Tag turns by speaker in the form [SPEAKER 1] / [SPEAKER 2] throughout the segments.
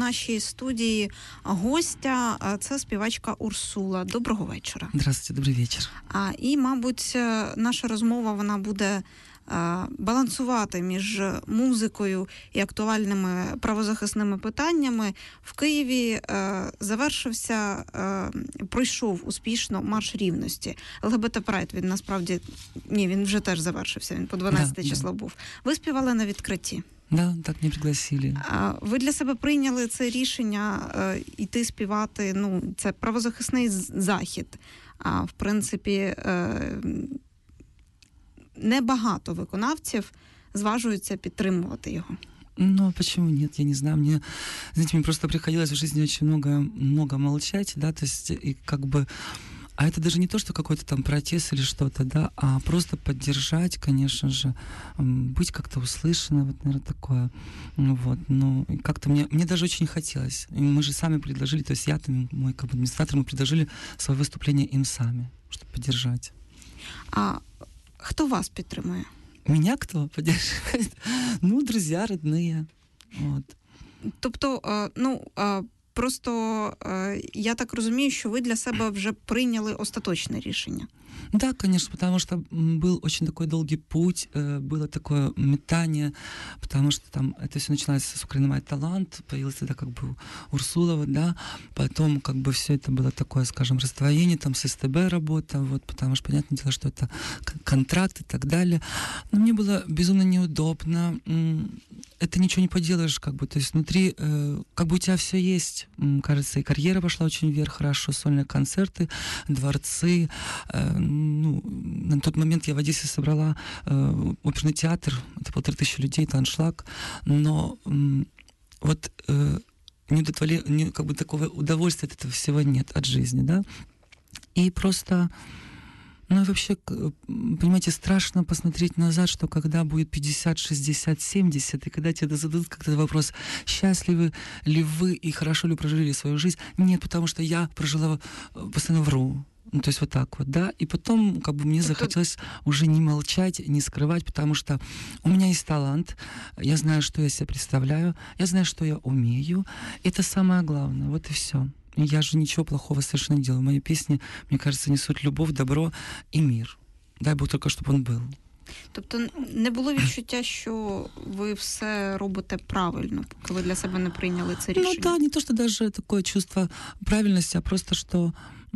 [SPEAKER 1] нашій студії гостя. Це співачка Урсула. Доброго вечора.
[SPEAKER 2] Здравствуйте, добрий вечір.
[SPEAKER 1] І, мабуть, наша розмова, вона буде балансувати між музикою і актуальними правозахисними питаннями. В Києві пройшов успішно марш рівності. ЛГБТ-прайд, він насправді, він вже теж завершився, він по 12 число був. Ви співали на відкритті.
[SPEAKER 2] Да, так не пригласили.
[SPEAKER 1] Ви для себе прийняли це рішення йти співати, це правозахисний захід. В принципі, небагато виконавців зважуються підтримувати його.
[SPEAKER 2] Ну, почему нет, я не знаю. Мне просто приходилось в жизни очень много молчать, да, то есть, и как бы... А это даже не то, что какой-то там протест или что-то, да, а просто поддержать, конечно же, быть как-то услышанной, вот, наверное, такое. Вот, и как-то мне даже очень хотелось. И мы же сами предложили, то есть я, там, мой как бы администратор, мы предложили свое выступление им сами, чтобы поддержать.
[SPEAKER 1] А кто вас підтримує?
[SPEAKER 2] Меня кто поддерживает? Друзья, родные. Вот.
[SPEAKER 1] Тобто, просто я так розумію, що ви для себе вже прийняли остаточне рішення.
[SPEAKER 2] Да, конечно, потому что был очень такой долгий путь, было такое метание, потому что там это все начиналось с «Украина мой талант», появилась тогда как бы Урсулова, да, потом как бы все это было такое, скажем, раздвоение, там с СТБ работа, вот, потому что, понятное дело, что это контракт и так далее. Но мне было безумно неудобно, это ничего не поделаешь, как бы, то есть внутри, как бы у тебя все есть, кажется, и карьера пошла очень вверх, хорошо, сольные концерты, дворцы, на тот момент я в Одессе собрала оперный театр, это 1500 людей, это аншлаг, но вот как бы такого удовольствия от этого всего нет, от жизни, да, и просто... и вообще, понимаете, страшно посмотреть назад, что когда будет 50, 60, 70, и когда тебе зададут как-то вопрос, счастливы ли вы и хорошо ли прожили свою жизнь, нет, потому что я прожила, постоянно вру. То есть вот так вот, да, и потом как бы мне захотелось уже не молчать, не скрывать, потому что у меня есть талант, я знаю, что я себе представляю, я знаю, что я умею, это самое главное, вот и все. Я же ничего плохого совершенно не делаю. Мои песни, мне кажется, несут любовь, добро и мир. Дай Бог только, чтобы он был.
[SPEAKER 1] Тобто не було відчуття, що ви все робите правильно, поки ви для себе не прийняли це рішення?
[SPEAKER 2] Да, не то, что даже такое чувство правильности, а просто, что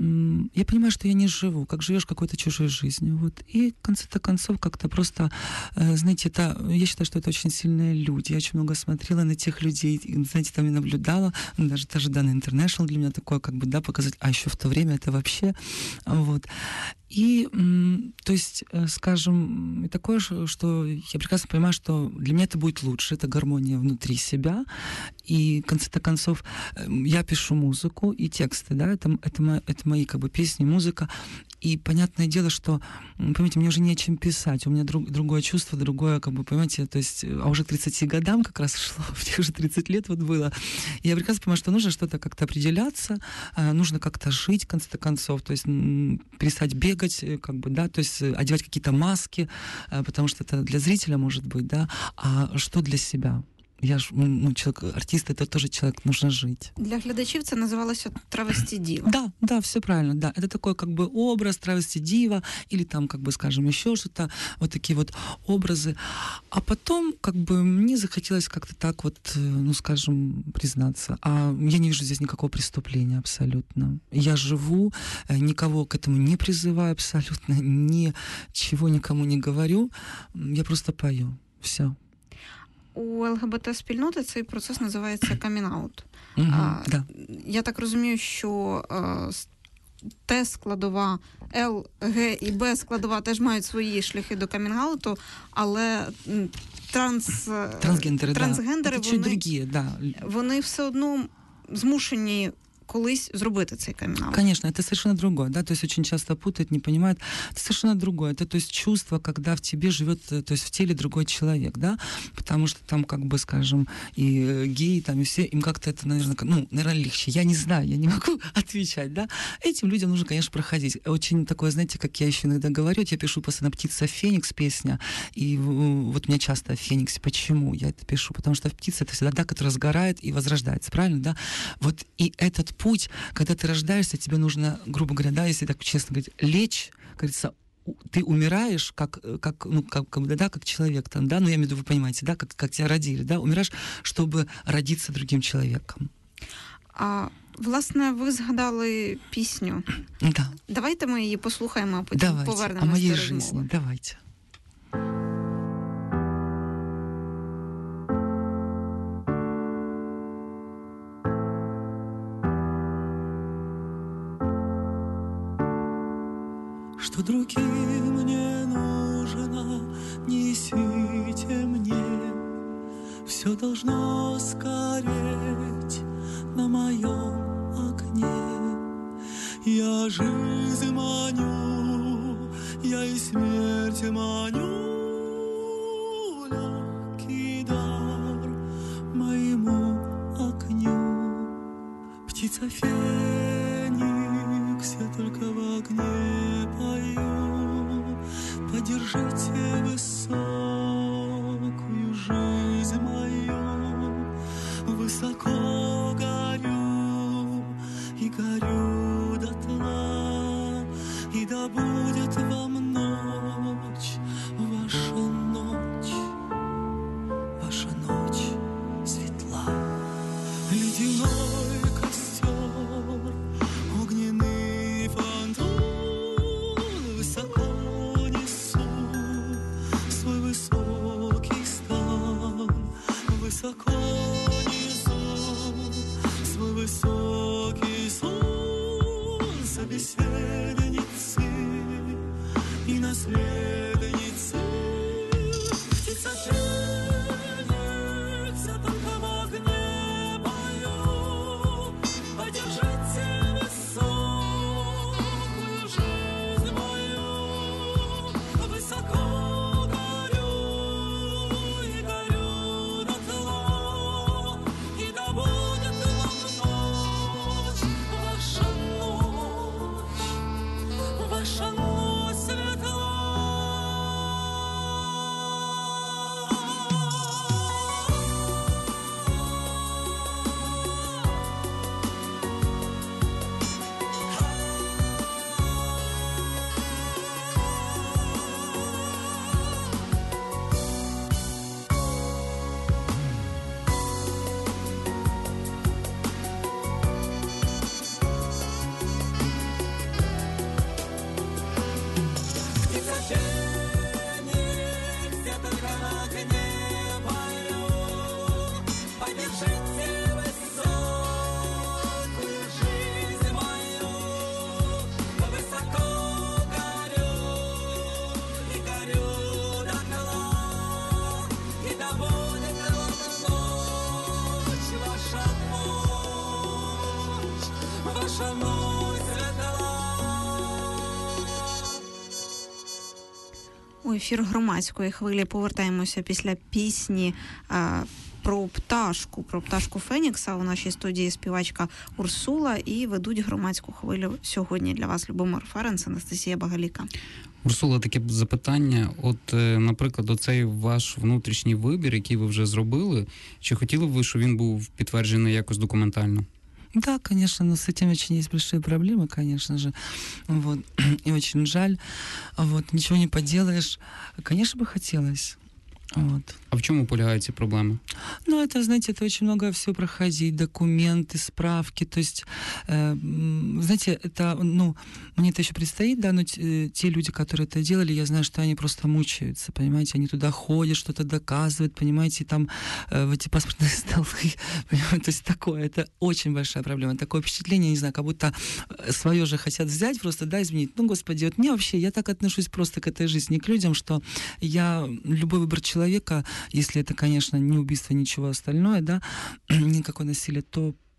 [SPEAKER 2] я понимаю, что я не живу, как живешь какой-то чужой жизнью. Вот. И в конце-то концов как-то просто, знаете, я считаю, что это очень сильные люди. Я очень много смотрела на тех людей, знаете, там и наблюдала, даже Dana International для меня такое, как бы, да, показать, а еще в то время это вообще, вот. И, то есть, скажем, такое, что я прекрасно понимаю, что для меня это будет лучше, это гармония внутри себя, и в конце-то концов я пишу музыку и тексты, да, это мои как бы песни, музыка, и понятное дело, что, понимаете, мне уже не о чем писать, у меня другое чувство, другое, как бы, понимаете, то есть, а уже к 30 годам как раз шло, мне уже 30 лет вот было, и я прекрасно понимаю, что нужно что-то как-то определяться, нужно как-то жить, в конце-то концов, то есть перестать бегать, как бы, да, то есть одевать какие-то маски, потому что это для зрителя может быть, да, а что для себя? Я ж, человек, артист, это тоже человек, нужно жить.
[SPEAKER 1] Для глядачів це називалося «Травесті діва».
[SPEAKER 2] Да, все правильно, да. Это такой как бы образ травести дива, или там, как бы, скажем, еще что-то, вот такие вот образы. А потом, как бы, мне захотелось как-то так вот, скажем, признаться. А я не вижу здесь никакого преступления абсолютно. Я живу, никого к этому не призываю абсолютно, ничего никому не говорю. Я просто пою. Все.
[SPEAKER 1] У ЛГБТ-спільноти цей процес називається камін-аут.
[SPEAKER 2] Да.
[SPEAKER 1] Я так розумію, що Т-складова, Л, Г і Б складова теж мають свої шляхи до камінг-ауту, але трансгендери
[SPEAKER 2] да.
[SPEAKER 1] вони все одно змушені колись зробити цей камін-аут?
[SPEAKER 2] Конечно, это совершенно другое, да, то есть очень часто путают, не понимают. Это совершенно другое. Это, то есть, чувство, когда в тебе живет, то есть в теле другой человек, да, потому что там, как бы, скажем, и геи, там, и все, им как-то это, наверное, легче. Я не знаю, я не могу отвечать, да. Этим людям нужно, конечно, проходить. Очень такое, знаете, как я еще иногда говорю, я пишу постоянно «Птица Феникс» песня, и вот у меня часто о Фениксе. Почему я это пишу? Потому что птица — это всегда, да, которая сгорает и возрождается, правильно, да? Вот и этот путь, когда ты рождаешься, тебе нужно, грубо говоря, да, если так честно говорить, лечь, говорится, ты умираешь как человек, там, да, ну, я имею в виду, вы понимаете, да, как тебя родили, да, умираешь, чтобы родиться другим человеком.
[SPEAKER 1] Власне, ви згадали пісню.
[SPEAKER 2] Да.
[SPEAKER 1] Давайте ми її послухаємо, а потім
[SPEAKER 2] Давайте.
[SPEAKER 1] повернемося
[SPEAKER 2] о моей
[SPEAKER 1] до розмови.
[SPEAKER 2] жизни, давайте.
[SPEAKER 3] Что другим не нужно, несите мне. Все должно сгореть на моем огне. Я жизнь маню, я и смерть маню. Легкий дар моему огню. Птица Феникс, я только в огне пою. Подержите высокую жизнь мою. Высоко горю и горю дотла. И да будет вам ночь, ваша ночь светла. Ледяной костер, огненный фонтан, высоко несу свой высокий стан, высоко несу свой высокий сон, собеседницы и наследницы. Птица Феникс, я только в огне пою. Подержите высокую жизнь мою. Высоко горю и горю дотла. И да будет вам ночь, ваша ночь светла. Птица Феникс, я только в огне пою. Подержите высокую жизнь мою. Высоко горю и горю дотла. И да будет вам ночь, ваша ночь светла.
[SPEAKER 1] У ефір громадської хвилі повертаємося після пісні про пташку Фенікса. У нашій студії співачка Урсула і ведуть громадську хвилю сьогодні для вас Любомир Ференц, Анастасія Багаліка.
[SPEAKER 4] Урсула, таке запитання. От, наприклад, оцей ваш внутрішній вибір, який ви вже зробили, чи хотіли б ви, щоб він був підтверджений якось документально?
[SPEAKER 2] Да, конечно, но с этим очень есть большие проблемы, конечно же. Вот. И очень жаль. Вот. Ничего не поделаешь. Конечно, бы хотелось. Вот.
[SPEAKER 4] А в чому полягають ці проблеми?
[SPEAKER 2] Ну, это, знаете, это очень много всего проходить, документы, справки, то есть, знаете, это, мне это еще предстоит, да, но те люди, которые это делали, я знаю, что они просто мучаются, понимаете, они туда ходят, что-то доказывают, понимаете, там в эти паспортные столы, понимаете, то есть такое, это очень большая проблема, такое впечатление, не знаю, как будто свое же хотят взять, просто, да, изменить. Ну, господи, вот мне вообще, я так отношусь просто к этой жизни, к людям, что любой выбор человека, если это, конечно, не убийство, ничего остальное, да, никакое насилие, то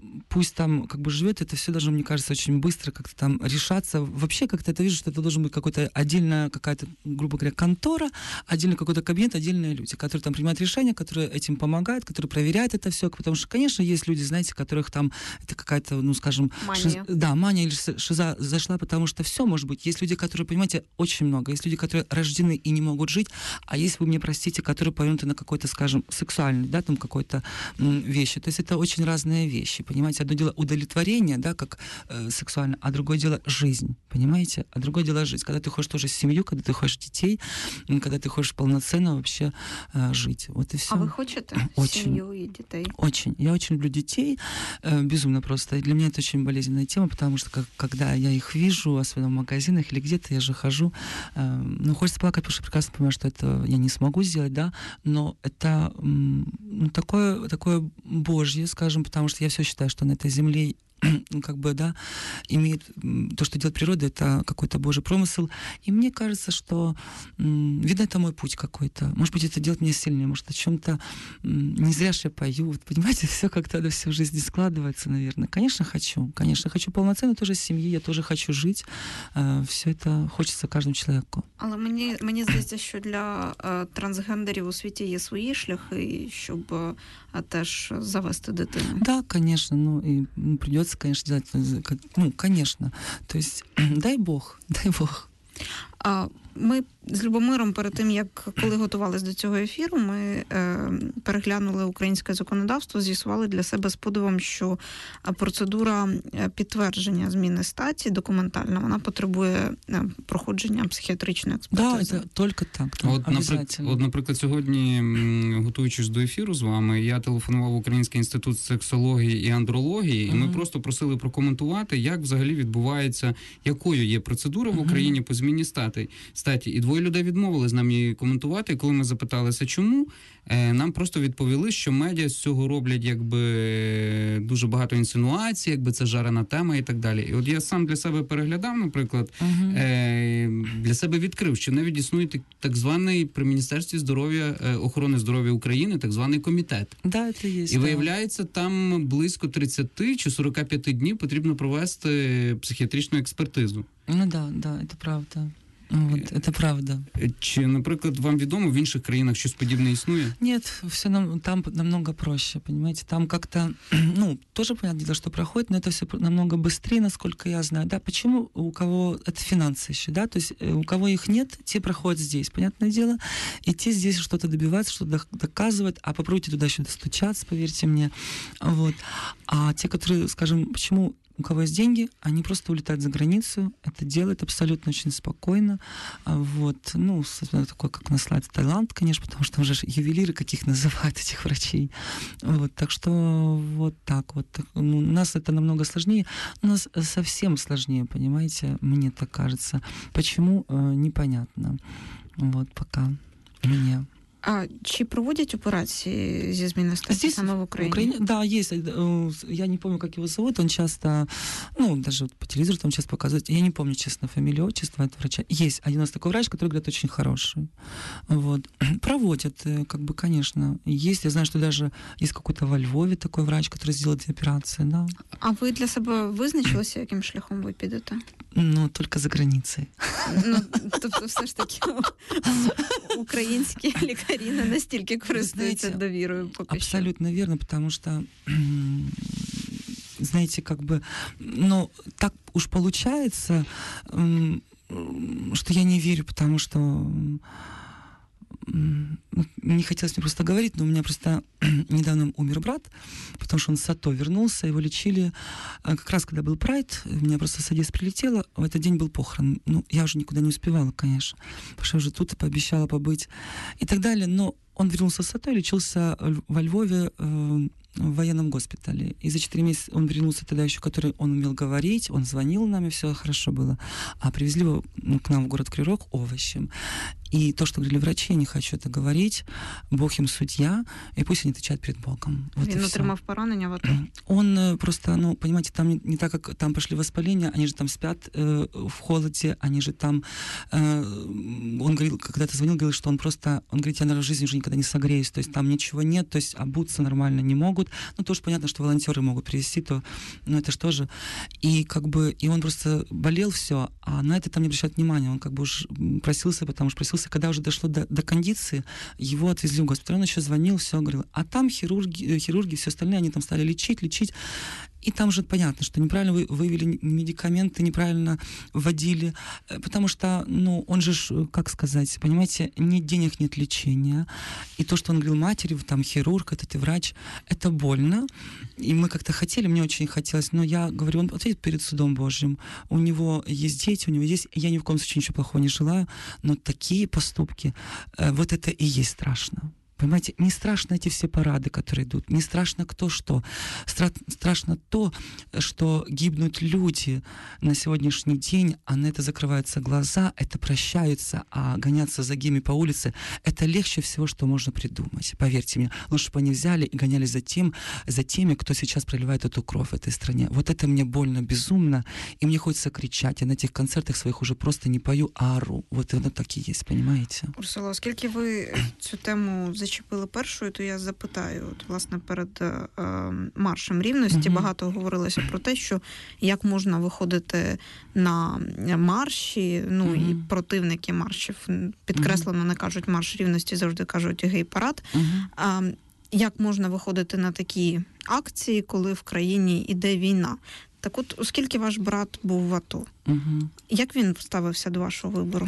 [SPEAKER 2] пусть там как бы живет, это все должно, мне кажется, очень быстро как-то там решаться. Вообще как-то это вижу, что это должен быть какой-то отдельная какая-то, грубо говоря, контора, отдельный какой-то кабинет, отдельные люди, которые там принимают решения, которые этим помогают, которые проверяют это все, потому что, конечно, есть люди, знаете, которых там это какая-то, ну, скажем,
[SPEAKER 1] Мания.
[SPEAKER 2] мания или шиза зашла, потому что все может быть. Есть люди, которые, понимаете, очень много. Есть люди, которые рождены и не могут жить, а есть, вы мне простите, которые повернуты на какой-то, скажем, сексуальный, да, там какой-то вещи. То есть это очень разные вещи, понимаете. Одно дело удовлетворение, да, как сексуально, а другое дело жизнь, понимаете. А другое дело жизнь. Когда ты хочешь тоже семью, когда ты хочешь детей, когда ты хочешь полноценно вообще жить. Вот и все.
[SPEAKER 1] А ви хочете
[SPEAKER 2] Очень.
[SPEAKER 1] сім'ю і дітей?
[SPEAKER 2] Очень. Я очень люблю детей, безумно просто. И для меня это очень болезненная тема, потому что когда я их вижу, особенно в магазинах или где-то, я же хожу, ну, хочется плакать, потому что прекрасно понимаю, что это я не смогу сделать, да, но это ну, такое Божье, скажем, потому что я все считаю, что на этой земле как бы, да, имеет то, что делает природа, это какой-то Божий промысел. И мне кажется, что, видно, это мой путь какой-то. Может быть, это делает меня сильнее, может, о чем-то не зря же я пою. Вот, понимаете, все как-то это все в жизни складывается, наверное. Конечно, хочу полноценно тоже семьи, я тоже хочу жить. Все это хочется каждому человеку.
[SPEAKER 1] Але мені здається, що для трансгендерів у світі є свої шляхи, щоб теж завести дитину.
[SPEAKER 2] Да, конечно, ну и придется, конечно, делать, ну, конечно. То есть, дай Бог.
[SPEAKER 1] Ми з Любомиром перед тим, як коли готувалися до цього ефіру, ми переглянули українське законодавство, з'ясували для себе з подивом, що процедура підтвердження зміни статі документальна, вона потребує проходження психіатричної експертизи.
[SPEAKER 2] Да, це тільки так.
[SPEAKER 4] От, наприклад, сьогодні, готуючись до ефіру з вами, я телефонував в Український інститут сексології і андрології, і ми просто просили прокоментувати, як взагалі відбувається, якою є процедура в Україні по зміні статі. І двоє людей відмовили з нами її коментувати. І коли ми запиталися, чому, нам просто відповіли, що медіа з цього роблять якби дуже багато інсинуацій, якби це жарена тема і так далі. І от я сам для себе переглядав, наприклад, для себе відкрив, що навіть існує так званий при Міністерстві здоров'я, охорони здоров'я України, так званий комітет.
[SPEAKER 2] Да, це є.
[SPEAKER 4] І виявляється, там близько 30 чи 45 днів потрібно провести психіатричну експертизу.
[SPEAKER 2] Ну да, це правда. Вот, это правда.
[SPEAKER 4] Чи, наприклад, вам відомо, в інших країнах щось подібне існує?
[SPEAKER 2] Нет, все там намного проще, понимаете. Там как-то, ну, тоже понятное дело, что проходит, но это все намного быстрее, насколько я знаю. Да, почему у кого это финансы еще, да, то есть у кого их нет, те проходят здесь, понятное дело, и те здесь что-то добиваются, что-то доказывают, а попробуйте туда еще достучаться, поверьте мне, вот. А те, которые, скажем, почему у кого есть деньги, они просто улетают за границу, это делают абсолютно очень спокойно. Вот. Ну, такой, как у нас называется, Таиланд, конечно, потому что там же ювелиры, каких называют этих врачей. Вот. Так что вот так вот. Ну, у нас это намного сложнее. У нас совсем сложнее, понимаете, мне так кажется. Почему? Непонятно. Вот пока мне.
[SPEAKER 1] А чи проводять операції зі зміни статі саме в Україні?
[SPEAKER 2] Да, есть. Я не помню, как его зовут. Он часто, ну, даже по телевизору там часто показывает. Я не помню, честно, фамилию, отчество этого врача. Есть один у нас такой врач, который, говорят, очень хороший. Вот. Проводят, как бы, конечно. Есть. Я знаю, что даже есть какой-то во Львове такой врач, который сделает операции, да.
[SPEAKER 1] А ви для себе визначилися, яким шляхом ви підете?
[SPEAKER 2] Ну, только за границей.
[SPEAKER 1] Ну, тобто все ж таки українські лікарі не настільки користуються довірою поки що.
[SPEAKER 2] Абсолютно верно, потому что, знаете, как бы, ну, так уж получается, что я не верю, потому что не хотелось мне просто говорить, но у меня просто недавно умер брат, потому что он с АТО вернулся, его лечили. Как раз когда был прайд, у меня просто с Одессы прилетело, в этот день был похорон. Ну, я уже никуда не успевала, конечно, потому что я уже тут пообещала побыть и так далее, но он вернулся с АТО и лечился во Львове в военном госпитале. И за 4 месяца он вернулся тогда еще, который он умел говорить, он звонил нам, и все хорошо было. А привезли его к нам в город Кривой Рог овощем. И то, что говорили врачи, я не хочу это говорить. Бог им судья, и пусть они отвечают перед Богом. Вот
[SPEAKER 1] Він
[SPEAKER 2] и всё.
[SPEAKER 1] отримав поранення в АТО.
[SPEAKER 2] Он просто, ну, понимаете, там не так, как там пошли воспаления, они же там спят в холоде, они же там... он говорил, когда-то звонил, говорил, что он говорит, я, наверное, в жизни уже никогда не согреюсь, то есть там ничего нет, то есть обуться нормально не могут. Ну, тоже понятно, что волонтеры могут привезти, то, ну, это же тоже. И как бы, и он просто болел все, а на это там не обращают внимания. Он как бы уж просился, когда уже дошло до кондиции, его отвезли в госпиталь. Он еще звонил, все говорил. А там хирурги, все остальные, они там стали лечить. И там же понятно, что неправильно вывели медикаменты, неправильно вводили, потому что, ну, он же, как сказать, понимаете, нет денег, нет лечения. И то, что он говорил матери, там, хирург, этот и врач, это больно. И мы как-то хотели, мне очень хотелось, но я говорю, он ответит перед судом Божьим. У него есть дети, у него есть... Я ни в коем случае ничего плохого не желаю, но такие поступки, вот это и есть страшно. Понимаете, не страшно эти все парады, которые идут, не страшно кто что. Страшно то, что гибнут люди на сегодняшний день, а на это закрываются глаза, это прощаются, а гоняться за геями по улице, это легче всего, что можно придумать. Поверьте мне, лучше бы они взяли и гонялись за теми, кто сейчас проливает эту кровь в этой стране. Вот это мне больно, безумно, и мне хочется кричать. Я на этих концертах своих уже просто не пою, а ору. Вот это так и есть, понимаете?
[SPEAKER 1] Урсула, оскільки ви цю тему зачепили першою, то я запитаю, от, власне, перед маршем рівності багато говорилося про те, що як можна виходити на марші, ну і противники маршів підкреслено не кажуть марш рівності, завжди кажуть гей-парад. Як можна виходити на такі акції, коли в країні іде війна? Так от, оскільки ваш брат був в АТО, як він ставився до вашого вибору?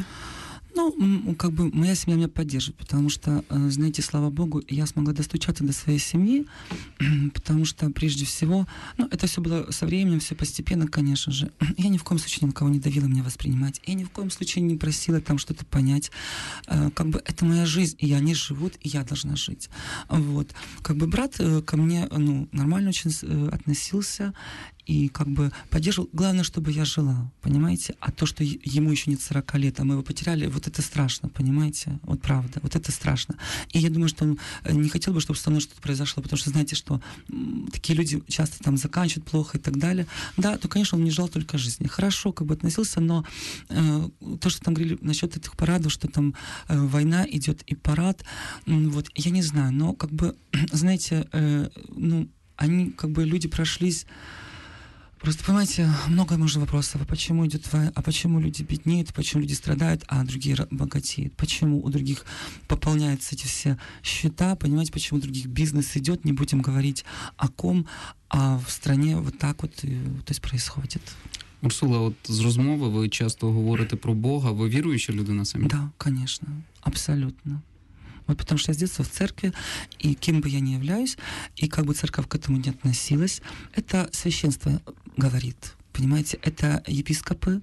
[SPEAKER 2] Ну, как бы моя семья меня поддерживает, потому что, знаете, слава Богу, я смогла достучаться до своей семьи, потому что, прежде всего, ну, это все было со временем, все постепенно, конечно же. Я ни в коем случае ни на кого не давила меня воспринимать, я ни в коем случае не просила там что-то понять. Как бы это моя жизнь, и они живут, и я должна жить. Вот. Как бы брат ко мне, ну, нормально очень относился, и как бы поддерживал. Главное, чтобы я жила, понимаете? А то, что ему еще нет 40 лет, а мы его потеряли, вот это страшно, понимаете? Вот правда, вот это страшно. И я думаю, что он не хотел бы, чтобы со мной что-то произошло, потому что, знаете, что такие люди часто там заканчивают плохо и так далее. Да, то, конечно, он не ждал только жизни. Хорошо как бы относился, но то, что там говорили насчет этих парадов, что там война идет и парад, вот, я не знаю, но как бы, знаете, ну, они как бы, люди прошлись. Просто, понимаете, много можно вопросов. А почему идет война? А почему люди беднеют? Почему люди страдают, а другие богатеют? Почему у других пополняются эти все счета? Понимаете, почему у других бизнес идет? Не будем говорить о ком, а в стране вот так вот то есть происходит.
[SPEAKER 4] Урсула, от з розмови ви часто говорите про Бога. Ви віруюча людина самі?
[SPEAKER 2] Да, конечно, абсолютно. Вот потому что я с детства в церкви, и кем бы я ни являюсь, и как бы церковь к этому не относилась, это священство говорит. Понимаете, это епископы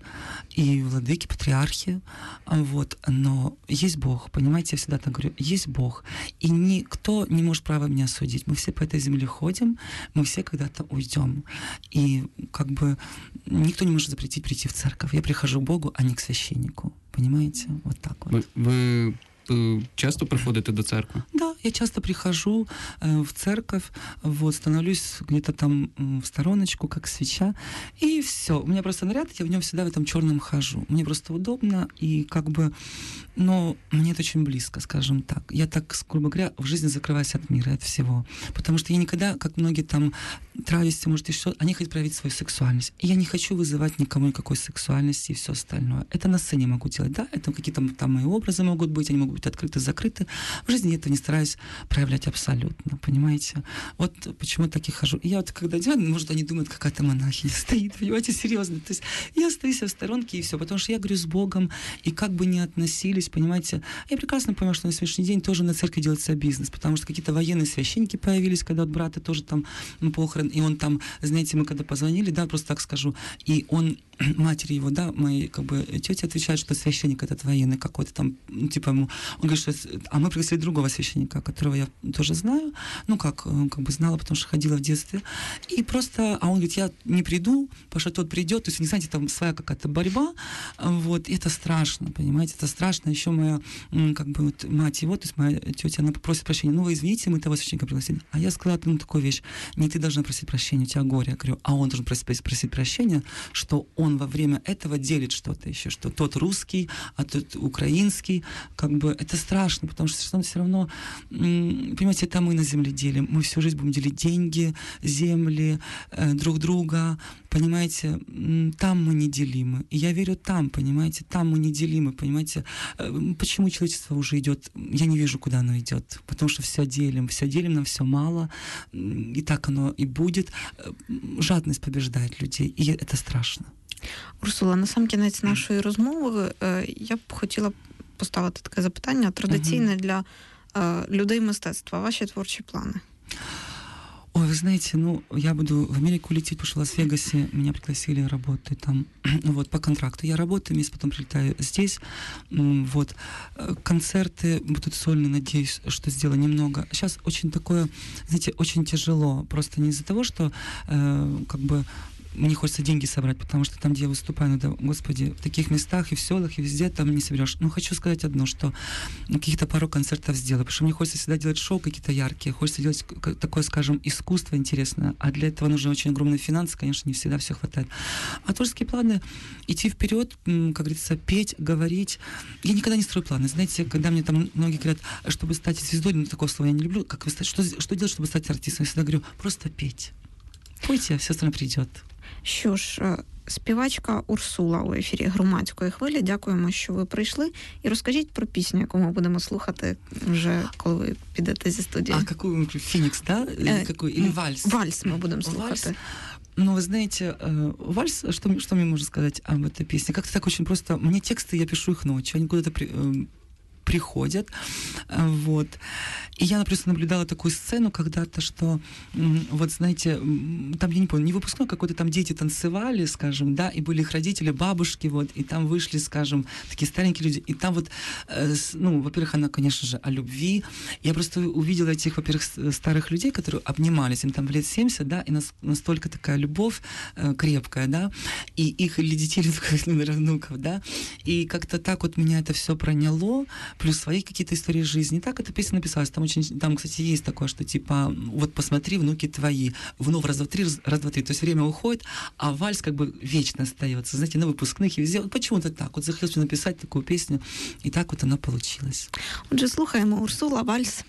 [SPEAKER 2] и владыки, патриархи, вот, но есть Бог, понимаете, я всегда так говорю, есть Бог, и никто не может права меня судить, мы все по этой земле ходим, мы все когда-то уйдем, и как бы никто не может запретить прийти в церковь, я прихожу к Богу, а не к священнику, понимаете, вот так вот.
[SPEAKER 4] Ви часто приходите до церкви?
[SPEAKER 2] Да, я часто прихожу в церковь, вот, становлюсь где-то там в стороночку, как свеча, и все. У меня просто наряд, я в нем всегда в этом черном хожу. Мне просто удобно, и как бы, но мне это очень близко, скажем так. Я так, грубо говоря, в жизни закрываюсь от мира, от всего. Потому что я никогда, как многие там травести, может, еще, они хотят проявить свою сексуальность. И я не хочу вызывать никому никакой сексуальности и все остальное. Это на сцене могу делать, да, это какие-то там мои образы могут быть, они могут быть открыты, закрыты. В жизни я этого не стараюсь проявлять абсолютно, понимаете? Вот почему так и хожу. И я вот когда делаю, может, они думают, какая-то монахиня стоит, понимаете, серьезно. То есть я остаюсь в сторонке и все, потому что я говорю с Богом, и как бы ни относились, понимаете, я прекрасно понимаю, что на сегодняшний день тоже на церкви делается бизнес, потому что какие-то военные священники появились, когда от брата тоже там похорон, и он там, знаете, мы когда позвонили, да, просто так скажу, и он, матери его, да, мои как бы тети отвечают, что священник этот военный какой-то там, ну, типа ему Он говорит, что... А мы пригласили другого священника, которого я тоже знаю, ну, как бы знала, потому что ходила в детстве. И просто... А он говорит, я не приду, потому что тот придет. То есть, не знаете, там своя какая-то борьба. Вот. И это страшно, понимаете? Это страшно. Еще моя, как бы, вот, мать его, то есть моя тетя, она попросит прощения. Ну, вы извините, мы того священника пригласили. А я сказала, ну, такую вещь. Не ты должна просить прощения, у тебя горе. Я говорю, а он должен просить прощения, что он во время этого делит что-то еще, что тот русский, а тот украинский. Как бы это страшно, потому что все равно, понимаете, это мы на земле делим. Мы всю жизнь будем делить деньги, земли, друг друга. Понимаете, там мы неделимы. И я верю там, понимаете, там мы неделимы, понимаете. Почему человечество уже идет? Я не вижу, куда оно идет. Потому что все делим, нам все мало. И так оно и будет. Жадность побеждает людей, і це страшно.
[SPEAKER 1] Урсула, на сам кінець нашої розмови я б хотіла поставити таке запитання традиційне для людей мистецтва. Ваші творчі плани?
[SPEAKER 2] Ой, вы знаете, ну, я буду в Америку лететь, потому что в Лас-Вегасе меня пригласили работать там, вот, по контракту. Я работаю, месяц потом прилетаю здесь, вот. Концерты будут сольные, надеюсь, что сделаю немного. Сейчас очень такое, знаете, очень тяжело, просто не из-за того, что, как бы, мне хочется деньги собрать, потому что там, где я выступаю, иногда, господи, в таких местах и в селах, и везде там не соберешь. Но хочу сказать одно, что каких-то пару концертов сделаю, потому что мне хочется всегда делать шоу какие-то яркие, хочется делать такое, скажем, искусство интересное, а для этого нужны очень огромные финансы, конечно, не всегда все хватает. А творческие планы — идти вперед, как говорится, петь, говорить. Я никогда не строю планы. Знаете, когда мне там многие говорят, чтобы стать звездой, ну, такого слова я не люблю, как вы стать, что делать, чтобы стать артистом? Я всегда говорю, просто петь. Пойте, а все остальное придет.
[SPEAKER 1] Що ж, співачка Урсула у ефірі Громадської хвилі. Дякуємо, що ви прийшли. І розкажіть про пісню, яку ми будемо слухати вже, коли ви підете зі студії.
[SPEAKER 2] А какую? Феникс, да? Или какой? Или вальс?
[SPEAKER 1] Вальс мы будем слухати.
[SPEAKER 2] Вальс. Ну, вы знаете, вальс, что мне можно сказать об этой песне? Как-то так очень просто. Мне тексты, я пишу их ночью, они куда-то приходят, вот. И я просто наблюдала такую сцену когда-то, что, вот знаете, там, я не помню, не выпускной какой-то, там дети танцевали, скажем, да, и были их родители, бабушки, вот, и там вышли, скажем, такие старенькие люди, и там вот, ну, во-первых, она, конечно же, о любви. Я просто увидела этих, во-первых, старых людей, которые обнимались, им там в лет 70, да, и настолько такая любовь крепкая, да, и их или детей, или внуков, да, и как-то так вот меня это все проняло, плюс свои какие-то истории жизни. И так эта песня написалась. Там, кстати, есть такое, что типа, вот посмотри, внуки твои, вновь раз, два, три. То есть время уходит, а вальс как бы вечно остается. Знаете, на выпускных и везде. Вот почему-то так. Вот захотелось написать такую песню, и так вот она получилась.
[SPEAKER 1] Отже, слухаємо Урсула, вальс.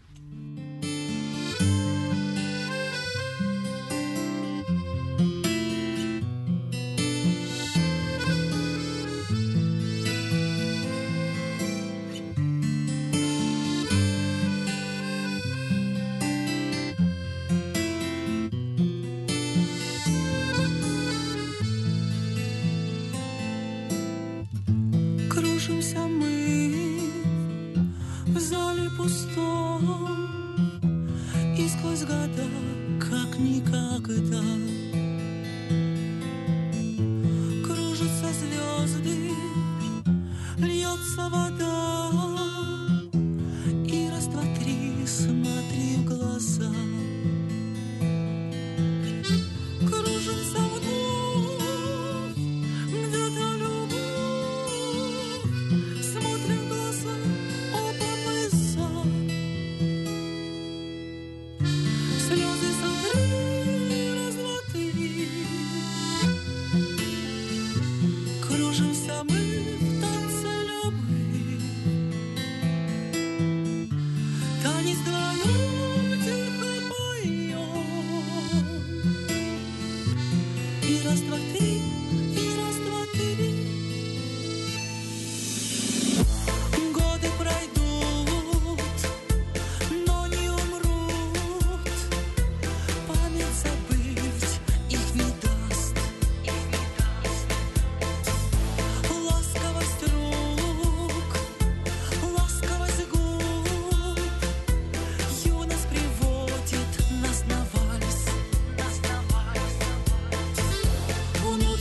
[SPEAKER 3] Кружимся мы в зале пустом, и сквозь года, как никогда, кружатся звезды, льется вода, и раз, два, три, смотри в глаза. Кружимся вновь, где-то любовь, смотрим в глаза, оба мы за. Слезы сотри, раз, два, три. Кружимся мы в танце любви. Танец вдвоем тихо поем. И раз, два, три, и раз, два, три. Годы пройдут, но не умрут. Память забыть их не даст. Ласковость рук, ласковость губ. Юность приводит нас на вальс. У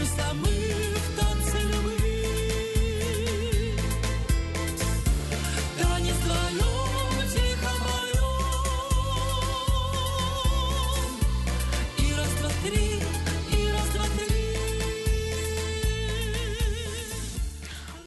[SPEAKER 3] выросла мы.